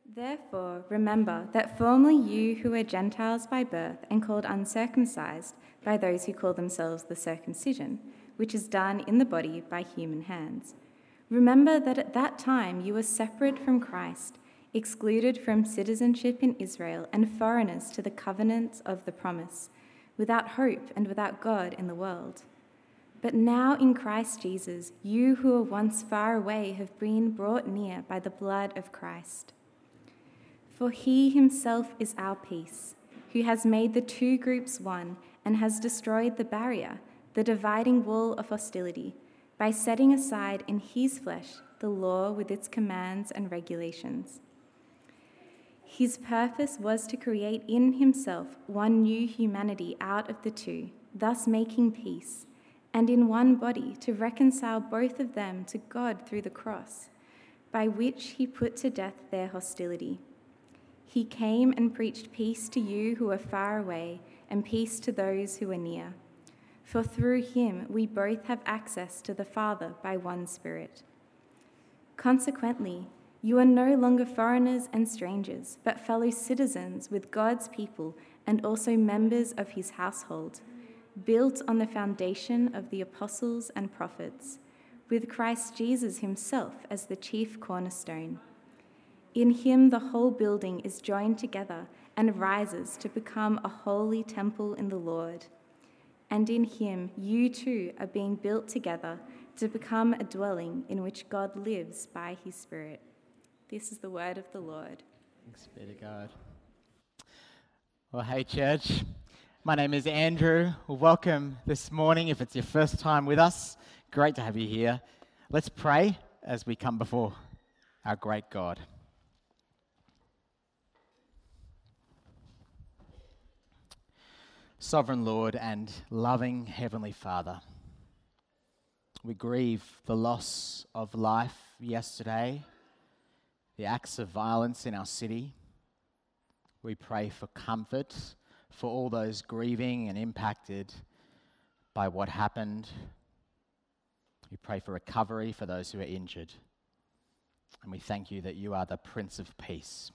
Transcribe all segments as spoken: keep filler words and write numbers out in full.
Therefore, remember that formerly you who were Gentiles by birth and called uncircumcised by those who call themselves the circumcision, which is done in the body by human hands. Remember that at that time you were separate from Christ, excluded from citizenship in Israel and foreigners to the covenants of the promise, without hope and without God in the world. But now in Christ Jesus, you who were once far away have been brought near by the blood of Christ. For he himself is our peace, who has made the two groups one and has destroyed the barrier, the dividing wall of hostility, by setting aside in his flesh the law with its commands and regulations. His purpose was to create in himself one new humanity out of the two, thus making peace, and in one body to reconcile both of them to God through the cross, by which he put to death their hostility. He came and preached peace to you who are far away and peace to those who are near. For through him we both have access to the Father by one Spirit. Consequently, you are no longer foreigners and strangers, but fellow citizens with God's people and also members of his household, built on the foundation of the apostles and prophets, with Christ Jesus himself as the chief cornerstone. In him the whole building is joined together and rises to become a holy temple in the Lord. And in him you too are being built together to become a dwelling in which God lives by his Spirit. This is the word of the Lord. Thanks be to God. Well, hey church, my name is Andrew. Welcome this morning. If it's your first time with us, great to have you here. Let's pray as we come before our great God. Sovereign Lord and loving Heavenly Father, we grieve the loss of life yesterday, the acts of violence in our city. We pray for comfort for all those grieving and impacted by what happened. We pray for recovery for those who are injured. And we thank you that you are the Prince of Peace.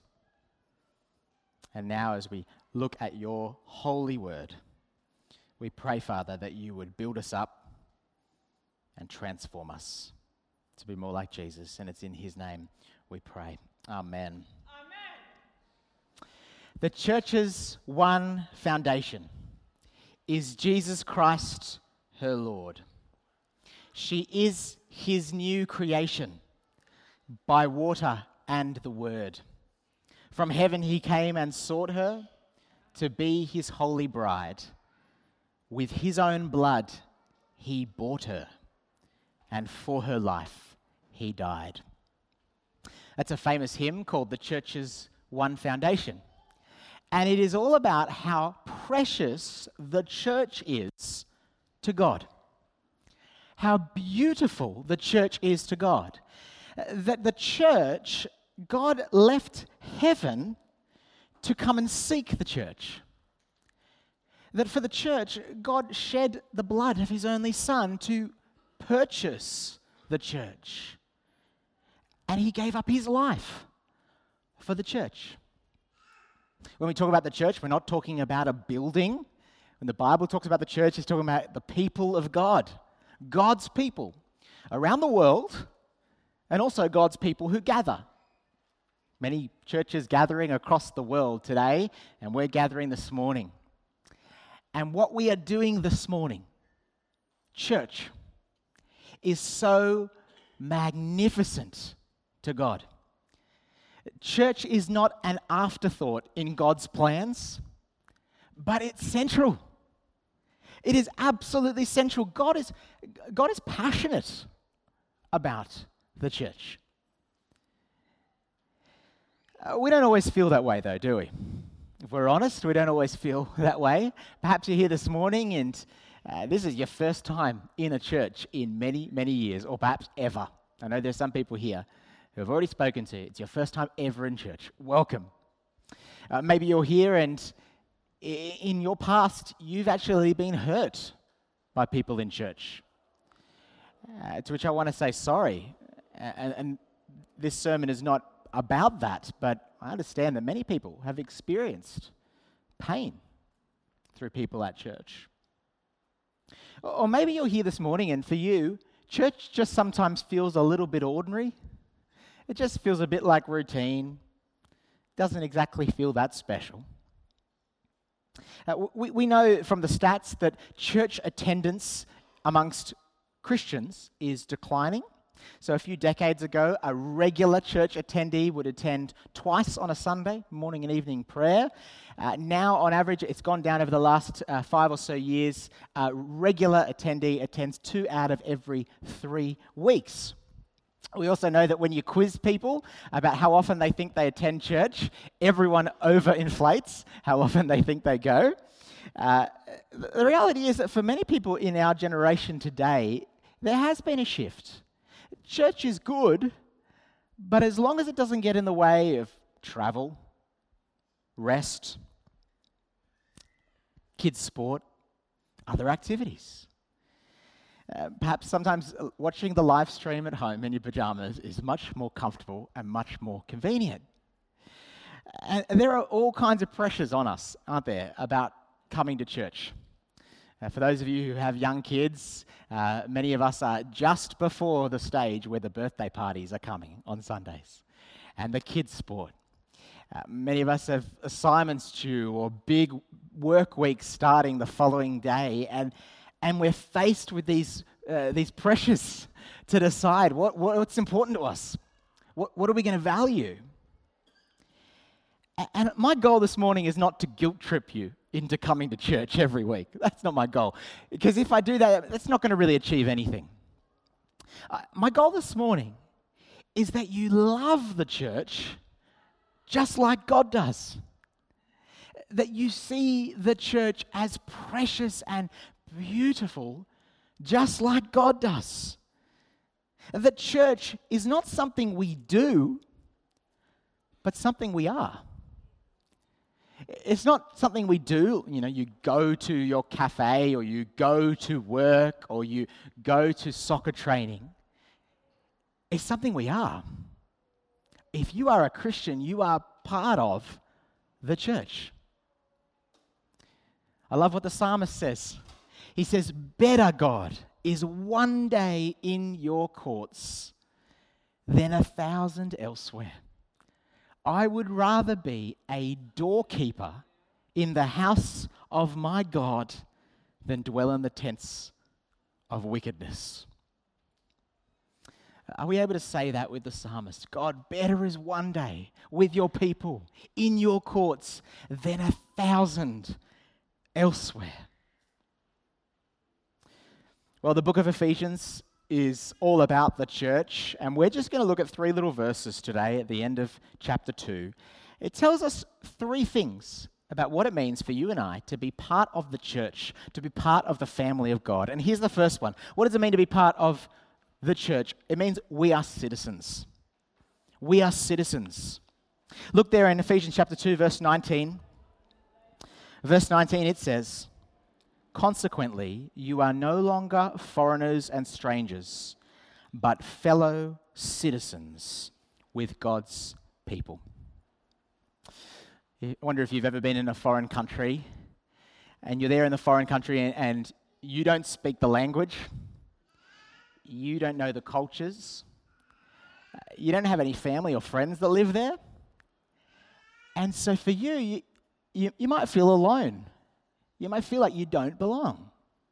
And now as we look at your holy word, we pray, Father, that you would build us up and transform us to be more like Jesus. And it's in his name we pray. Amen. Amen. The church's one foundation is Jesus Christ, her Lord. She is his new creation by water and the word. From heaven he came and sought her to be his holy bride. With his own blood he bought her, and for her life he died. That's a famous hymn called The Church's One Foundation. And it is all about how precious the church is to God. How beautiful the church is to God. That the church, God left heaven to come and seek the church. That for the church, God shed the blood of his only Son to purchase the church. And he gave up his life for the church. When we talk about the church, we're not talking about a building. When the Bible talks about the church, it's talking about the people of God. God's people around the world, and also God's people who gather. Many churches gathering across the world today, and we're gathering this morning. And what we are doing this morning, church, is so magnificent to God. Church is not an afterthought in God's plans, but it's central. It is absolutely central. God is, God is passionate about the church. Uh, we don't always feel that way, though, do we? If we're honest, we don't always feel that way. Perhaps you're here this morning and uh, this is your first time in a church in many, many years, or perhaps ever. I know there's some people here who have already spoken to you. It's your first time ever in church. Welcome. Uh, maybe you're here and I- in your past, you've actually been hurt by people in church. Uh, to which I want to say sorry. And, and this sermon is not about that, but I understand that many people have experienced pain through people at church. Or maybe you're here this morning and for you, church just sometimes feels a little bit ordinary. It just feels a bit like routine. Doesn't exactly feel that special. Uh, we, we know from the stats that church attendance amongst Christians is declining. So a few decades ago, a regular church attendee would attend twice on a Sunday, morning and evening prayer. Uh, now, on average, it's gone down over the last uh, five or so years. A regular attendee attends two out of every three weeks. We also know that when you quiz people about how often they think they attend church, everyone overinflates how often they think they go. Uh, the reality is that for many people in our generation today, there has been a shift. Church is good, but as long as it doesn't get in the way of travel, rest, kids' sport, other activities. Uh, perhaps sometimes watching the live stream at home in your pajamas is much more comfortable and much more convenient. And, and there are all kinds of pressures on us, aren't there, about coming to church. Uh, for those of you who have young kids, uh, many of us are just before the stage where the birthday parties are coming on Sundays and the kids' sport. Uh, many of us have assignments due or big work weeks starting the following day, and and we're faced with these uh, these pressures to decide what, what what's important to us. What what are we going to value? A- and my goal this morning is not to guilt trip you into coming to church every week. That's not my goal, because if I do that, that's not going to really achieve anything. Uh, my goal this morning is that you love the church just like God does. That you see the church as precious and beautiful, just like God does. The church is not something we do, but something we are. It's not something we do, you know, you go to your cafe or you go to work or you go to soccer training. It's something we are. If you are a Christian, you are part of the church. I love what the psalmist says. He says, "Better, God, is one day in your courts than a thousand elsewhere. I would rather be a doorkeeper in the house of my God than dwell in the tents of wickedness." Are we able to say that with the psalmist? God, better is one day with your people in your courts than a thousand elsewhere. Well, the book of Ephesians is all about the church, and we're just going to look at three little verses today at the end of chapter two. It tells us three things about what it means for you and I to be part of the church, to be part of the family of God. And here's the first one. What does it mean to be part of the church? It means we are citizens. We are citizens. Look there in Ephesians chapter two, verse nineteen. Verse nineteen, it says, "Consequently, you are no longer foreigners and strangers, but fellow citizens with God's people." I wonder if you've ever been in a foreign country and you're there in the foreign country and, and you don't speak the language. You don't know the cultures. You don't have any family or friends that live there. And so for you, you, you, you might feel alone. You might feel like you don't belong.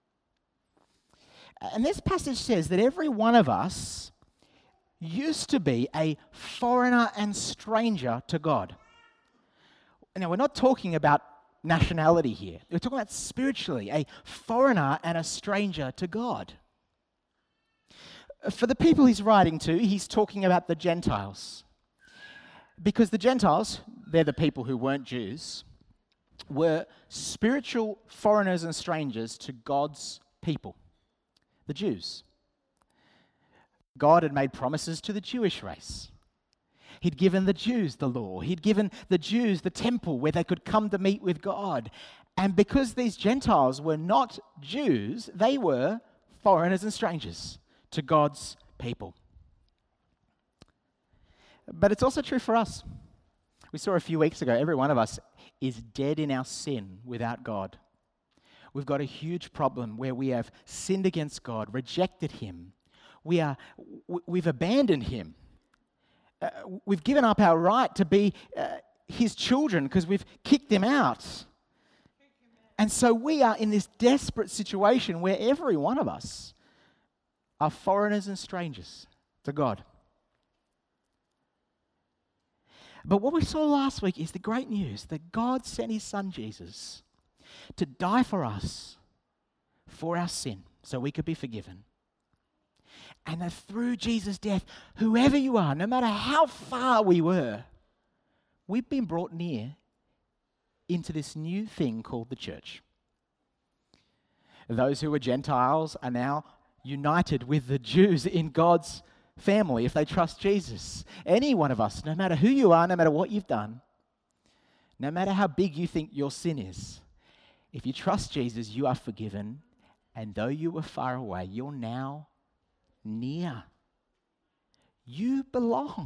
And this passage says that every one of us used to be a foreigner and stranger to God. Now, we're not talking about nationality here. We're talking about spiritually, a foreigner and a stranger to God. For the people he's writing to, he's talking about the Gentiles. Because the Gentiles, they're the people who weren't Jews, were spiritual foreigners and strangers to God's people, the Jews. God had made promises to the Jewish race. He'd given the Jews the law. He'd given the Jews the temple where they could come to meet with God. And because these Gentiles were not Jews, they were foreigners and strangers to God's people. But it's also true for us. We saw a few weeks ago, every one of us is dead in our sin without God. We've got a huge problem where we have sinned against God, rejected him. We are, we've abandoned him. Uh, we've given up our right to be uh, his children because we've kicked him out. And so we are in this desperate situation where every one of us are foreigners and strangers to God. But what we saw last week is the great news that God sent his son Jesus to die for us, for our sin, so we could be forgiven. And that through Jesus' death, whoever you are, no matter how far we were, we've been brought near into this new thing called the church. Those who were Gentiles are now united with the Jews in God's family if they trust Jesus. Any one of us, no matter who you are, no matter what you've done, no matter how big you think your sin is, if you trust Jesus, you are forgiven. And though you were far away, you're now near. You belong.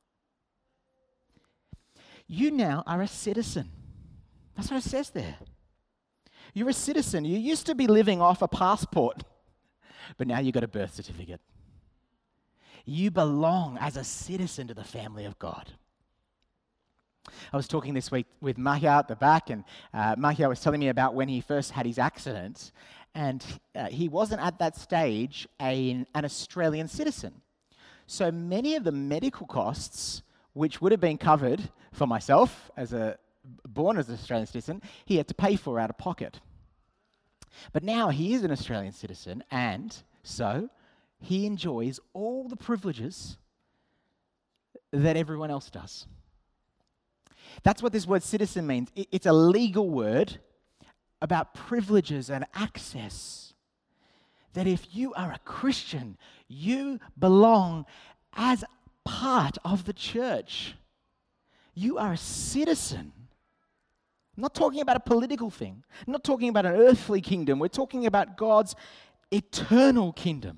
You now are a citizen. That's what it says there. You're a citizen. You used to be living off a passport, but now you've got a birth certificate. You belong as a citizen to the family of God. I was talking this week with Mahia at the back, and uh, Mahia was telling me about when he first had his accident, and uh, he wasn't at that stage a, an Australian citizen. So many of the medical costs, which would have been covered for myself as a born as an Australian citizen, he had to pay for out of pocket. But now he is an Australian citizen, and so he enjoys all the privileges that everyone else does. That's what this word citizen means. It's a legal word about privileges and access. That if you are a Christian, you belong as part of the church. You are a citizen. I'm not talking about a political thing. I'm not talking about an earthly kingdom. We're talking about God's eternal kingdom.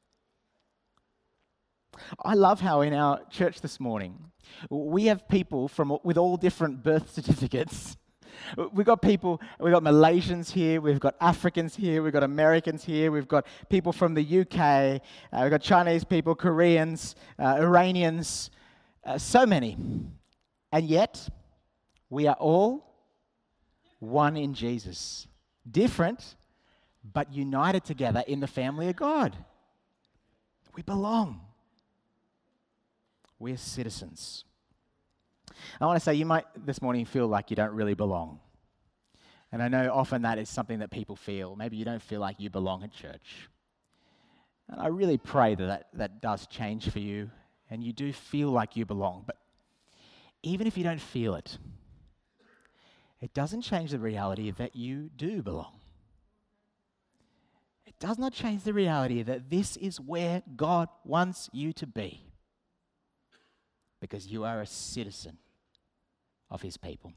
I love how in our church this morning, we have people from with all different birth certificates. We've got people, we've got Malaysians here, we've got Africans here, we've got Americans here, we've got people from the U K, uh, we've got Chinese people, Koreans, uh, Iranians, uh, so many. And yet, we are all one in Jesus. Different, but united together in the family of God. We belong. We're citizens. I want to say you might this morning feel like you don't really belong. And I know often that is something that people feel. Maybe you don't feel like you belong at church. And I really pray that that, that does change for you and you do feel like you belong. But even if you don't feel it, it doesn't change the reality that you do belong. It does not change the reality that this is where God wants you to be. Because you are a citizen of his people.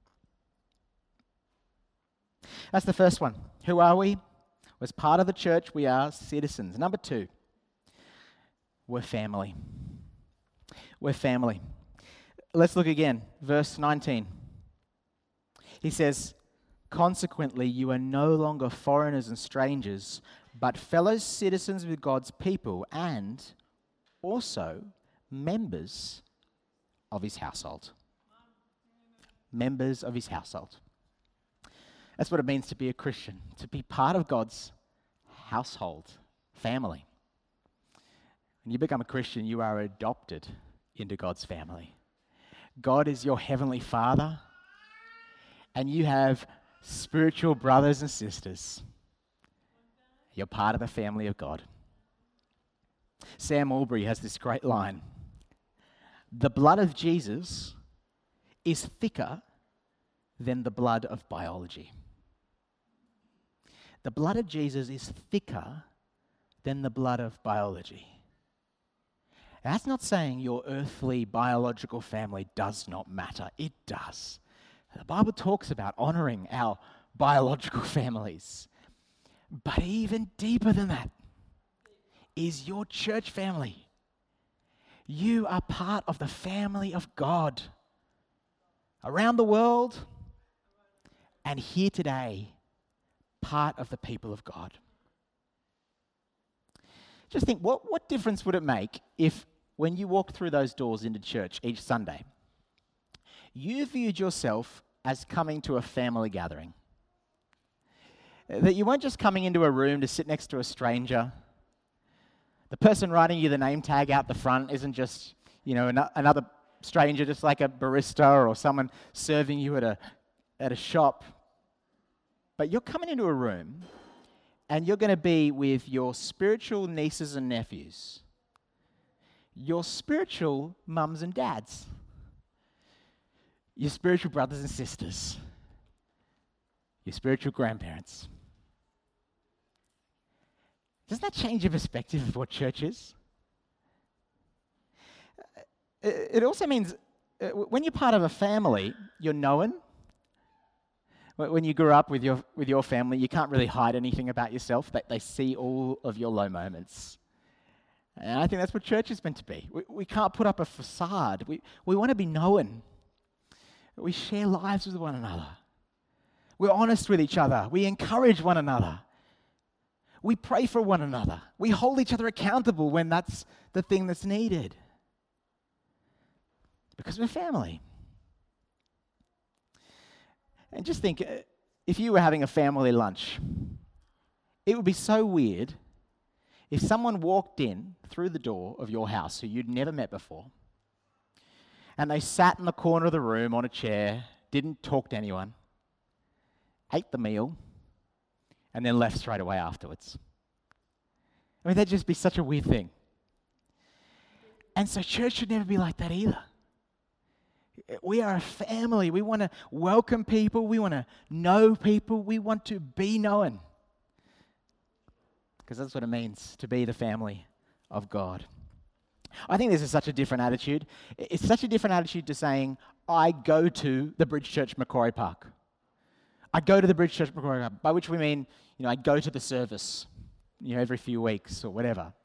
That's the first one. Who are we? As part of the church, we are citizens. Number two, we're family. We're family. Let's look again. Verse nineteen. He says, consequently, you are no longer foreigners and strangers, but fellow citizens with God's people and also members of his household. Members of his household. That's what it means to be a Christian, to be part of God's household, family. When you become a Christian, you are adopted into God's family. God is your heavenly Father, and you have spiritual brothers and sisters. You're part of the family of God. Sam Albury has this great line. The blood of Jesus is thicker than the blood of biology. The blood of Jesus is thicker than the blood of biology. That's not saying your earthly biological family does not matter. It does. The Bible talks about honoring our biological families. But even deeper than that is your church family. You are part of the family of God. around the world, and here today, part of the people of God. Just think, what, what difference would it make if when you walked through those doors into church each Sunday, you viewed yourself as coming to a family gathering? That you weren't just coming into a room to sit next to a stranger. The person writing you the name tag out the front isn't just, you know, an- another stranger, just like a barista or someone serving you at a at a shop. But you're coming into a room and you're going to be with your spiritual nieces and nephews, your spiritual mums and dads, your spiritual brothers and sisters, your spiritual grandparents. Doesn't that change your perspective of what church is? It also means uh, when you're part of a family, you're known. When you grew up with your with your family, you can't really hide anything about yourself. They, they see all of your low moments. And I think that's what church is meant to be. We, we can't put up a facade. We, we want to be known. We share lives with one another. We're honest with each other. We encourage one another. We pray for one another. We hold each other accountable when that's the thing that's needed. Because we're family. And just think, if you were having a family lunch, it would be so weird if someone walked in through the door of your house who you'd never met before, and they sat in the corner of the room on a chair, didn't talk to anyone, ate the meal, and then left straight away afterwards. I mean, that'd just be such a weird thing. And so church should never be like that either. We are a family. We want to welcome people. We want to know people. We want to be known. Because that's what it means to be the family of God. I think this is such a different attitude. It's such a different attitude to saying, I go to the Bridge Church Macquarie Park. I go to the Bridge Church Macquarie Park, by which we mean, you know, I go to the service, you know, every few weeks or whatever.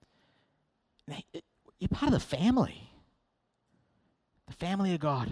You're part of the family. The family of God.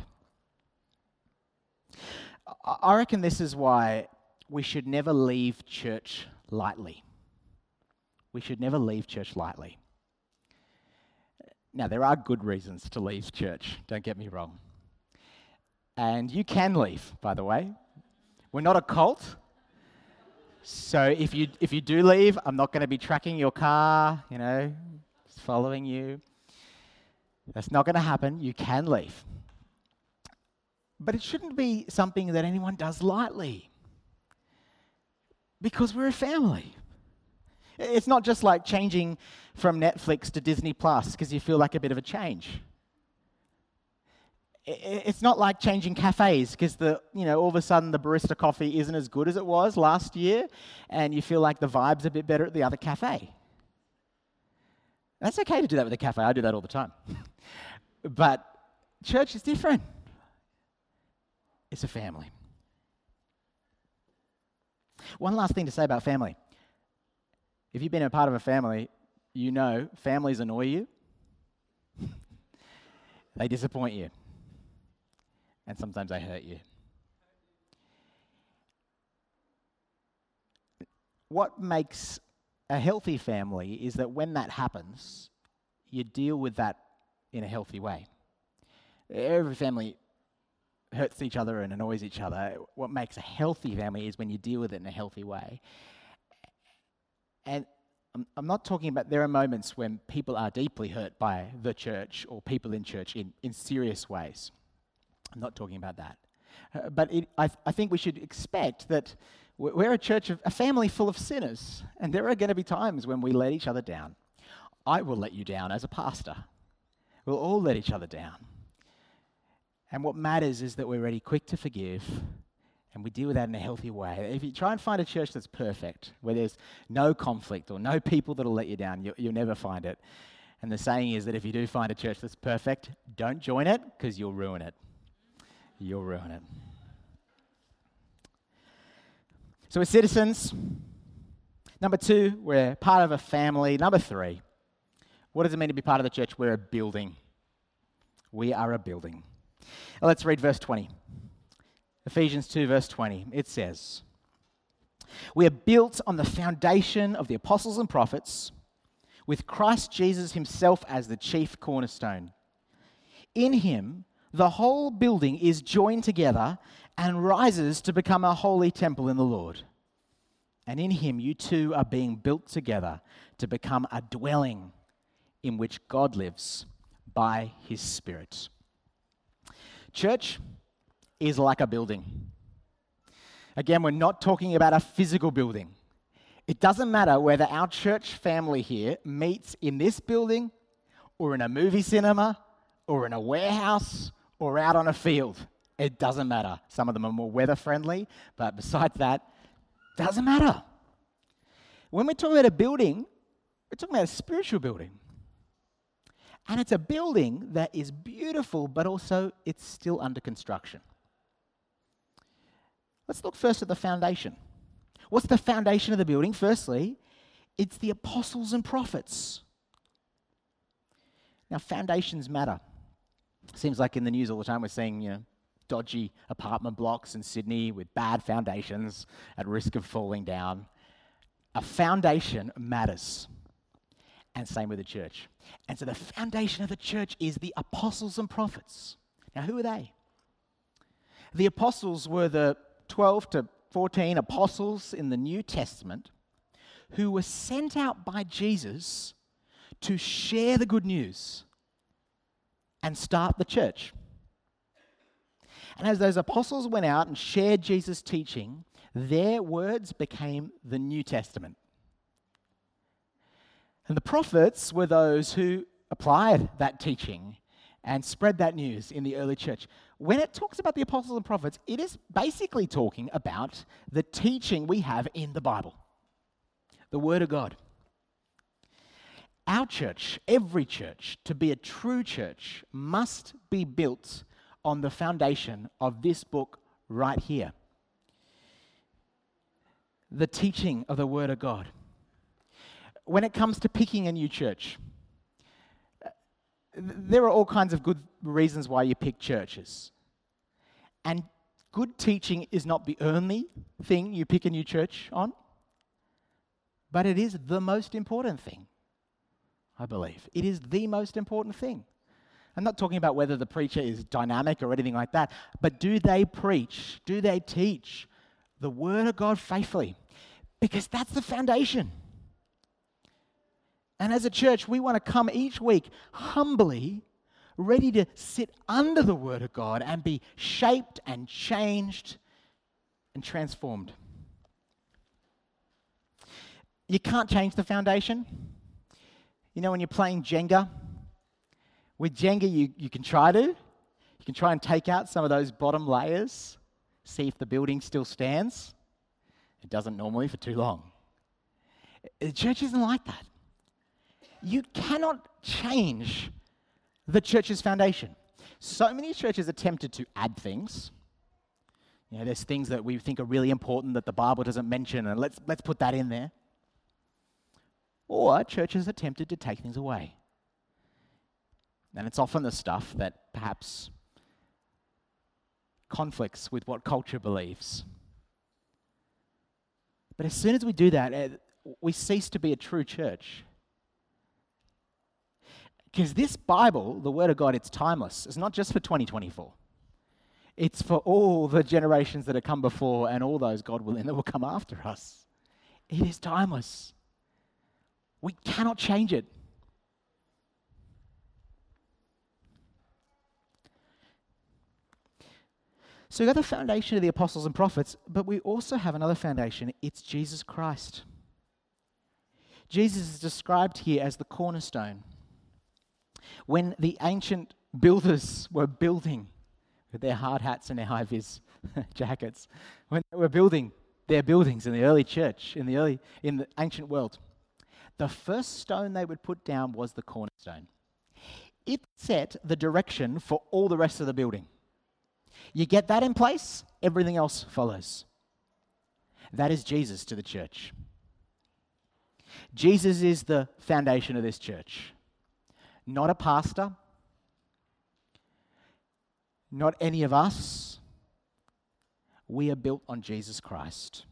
I reckon this is why we should never leave church lightly. We should never leave church lightly. Now, there are good reasons to leave church, don't get me wrong. And you can leave, by the way. We're not a cult. So if you if you do leave, I'm not going to be tracking your car, you know, just following you. That's not going to happen. You can leave. But it shouldn't be something that anyone does lightly. Because we're a family. It's not just like changing from Netflix to Disney Plus because you feel like a bit of a change. It's not like changing cafes because the you know all of a sudden the barista coffee isn't as good as it was last year and you feel like the vibe's a bit better at the other cafe. That's okay to do that with a cafe. I do that all the time. But church is different. It's a family. One last thing to say about family. If you've been a part of a family, you know families annoy you. They disappoint you. And sometimes they hurt you. What makes a healthy family is that when that happens, you deal with that in a healthy way. Every family hurts each other and annoys each other. What makes a healthy family is when you deal with it in a healthy way. And I'm, I'm not talking about, there are moments when people are deeply hurt by the church or people in church in, in serious ways. I'm not talking about that. Uh, but it, I, I think we should expect that we're a church, of a family full of sinners, and there are going to be times when we let each other down. I will let you down as a pastor. We'll all let each other down. And what matters is that we're ready quick to forgive, and we deal with that in a healthy way. If you try and find a church that's perfect, where there's no conflict or no people that'll let you down, you, you'll never find it. And the saying is that if you do find a church that's perfect, don't join it, because you'll ruin it. You'll ruin it. So we're citizens. Number two, we're part of a family. Number three, what does it mean to be part of the church? We're a building. We are a building. Well, let's read verse twenty. Ephesians two, verse twenty. It says, "We are built on the foundation of the apostles and prophets, with Christ Jesus himself as the chief cornerstone. In him, the whole building is joined together and rises to become a holy temple in the Lord. And in him, you two are being built together to become a dwelling in which God lives by his Spirit." Church is like a building. Again, we're not talking about a physical building. It doesn't matter whether our church family here meets in this building or in a movie cinema or in a warehouse or out on a field. It doesn't matter. Some of them are more weather friendly, but besides that, doesn't matter. When we talk about a building, we're talking about a spiritual building. And it's a building that is beautiful, but also it's still under construction. Let's look first at the foundation. What's the foundation of the building? Firstly, it's the apostles and prophets. Now, foundations matter. Seems like in the news all the time we're seeing, you know, dodgy apartment blocks in Sydney with bad foundations at risk of falling down. A foundation matters. And same with the church. And so the foundation of the church is the apostles and prophets. Now, who are they? The apostles were the twelve to fourteen apostles in the New Testament who were sent out by Jesus to share the good news and start the church. And as those apostles went out and shared Jesus' teaching, their words became the New Testament. And the prophets were those who applied that teaching and spread that news in the early church. When it talks about the apostles and prophets, it is basically talking about the teaching we have in the Bible, the Word of God. Our church, every church, to be a true church, must be built on the foundation of this book right here. The teaching of the Word of God. When it comes to picking a new church, there are all kinds of good reasons why you pick churches. And good teaching is not the only thing you pick a new church on, but it is the most important thing, I believe. It is the most important thing. I'm not talking about whether the preacher is dynamic or anything like that, but do they preach, do they teach the Word of God faithfully? Because that's the foundation. And as a church, we want to come each week humbly, ready to sit under the Word of God and be shaped and changed and transformed. You can't change the foundation. You know, when you're playing Jenga, with Jenga, you, you can try to. You can try and take out some of those bottom layers, see if the building still stands. It doesn't normally for too long. The church isn't like that. You cannot change the church's foundation. So many churches attempted to add things. You know, there's things that we think are really important that the Bible doesn't mention, and let's let's put that in there. Or churches attempted to take things away. And it's often the stuff that perhaps conflicts with what culture believes. But as soon as we do that, we cease to be a true church. Because this Bible, the Word of God, it's timeless. It's not just for twenty twenty-four. It's for all the generations that have come before and all those, God willing, that will come after us. It is timeless. We cannot change it. So we got the foundation of the apostles and prophets, but we also have another foundation. It's Jesus Christ. Jesus is described here as the cornerstone. When the ancient builders were building with their hard hats and their high-vis jackets, when they were building their buildings in the early church, in the early in the ancient world, the first stone they would put down was the cornerstone. It set the direction for all the rest of the building. You get that in place, everything else follows. That is Jesus to the church. Jesus is the foundation of this church. Not a pastor, not any of us. We are built on Jesus Christ.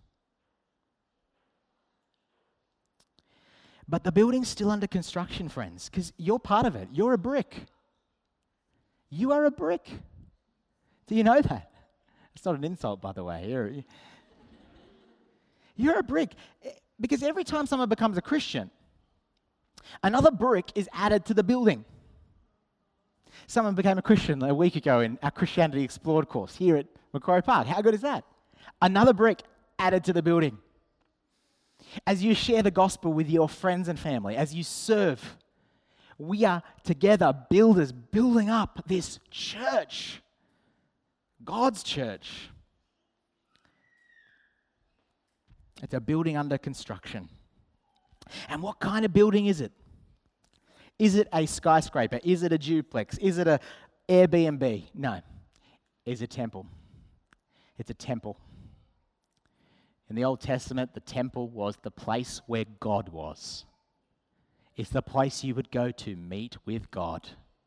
But the building's still under construction, friends, because you're part of it. You're a brick. You are a brick. Do you know that? It's not an insult, by the way. You're, you're a brick. Because every time someone becomes a Christian, another brick is added to the building. Someone became a Christian a week ago in our Christianity Explored course here at Macquarie Park. How good is that? Another brick added to the building. As you share the gospel with your friends and family, as you serve, we are together builders building up this church, God's church. It's a building under construction. And what kind of building is it? Is it a skyscraper? Is it a duplex? Is it a Airbnb? No. It's a temple. It's a temple. In the Old Testament, the temple was the place where God was. It's the place you would go to meet with God.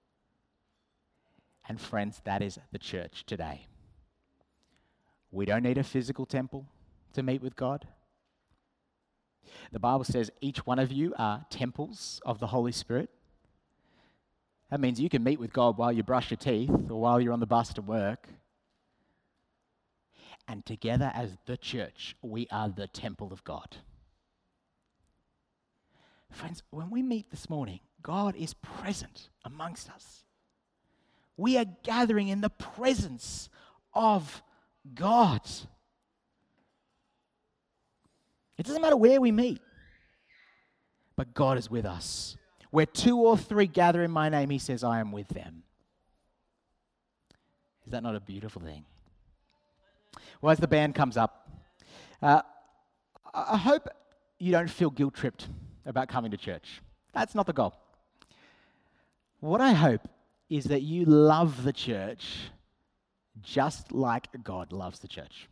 And friends, that is the church today. We don't need a physical temple to meet with God. The Bible says each one of you are temples of the Holy Spirit. That means you can meet with God while you brush your teeth or while you're on the bus to work. And together as the church, we are the temple of God. Friends, when we meet this morning, God is present amongst us. We are gathering in the presence of God. It doesn't matter where we meet, but God is with us. Where two or three gather in my name, he says, I am with them. Is that not a beautiful thing? Well, as the band comes up, uh, I hope you don't feel guilt-tripped about coming to church. That's not the goal. What I hope is that you love the church just like God loves the church.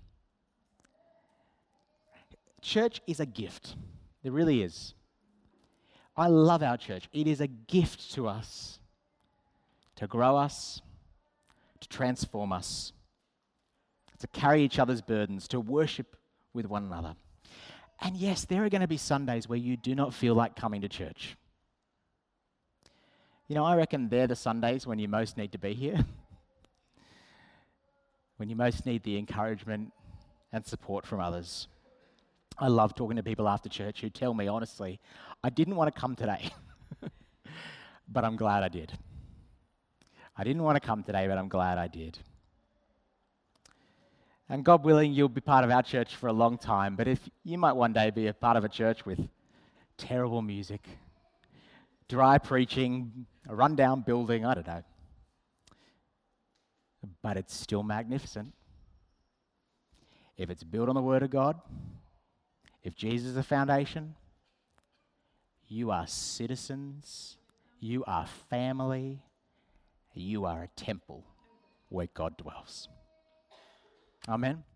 Church is a gift. It really is. I love our church. It is a gift to us to grow us, to transform us, to carry each other's burdens, to worship with one another. And yes, there are going to be Sundays where you do not feel like coming to church. You know, I reckon they're the Sundays when you most need to be here. When you most need the encouragement and support from others. I love talking to people after church who tell me, honestly, I didn't want to come today, but I'm glad I did. I didn't want to come today, but I'm glad I did. And God willing, you'll be part of our church for a long time, but if you might one day be a part of a church with terrible music, dry preaching, a rundown building, I don't know. But it's still magnificent. If it's built on the Word of God, if Jesus is the foundation, you are citizens, you are family, you are a temple where God dwells. Amen.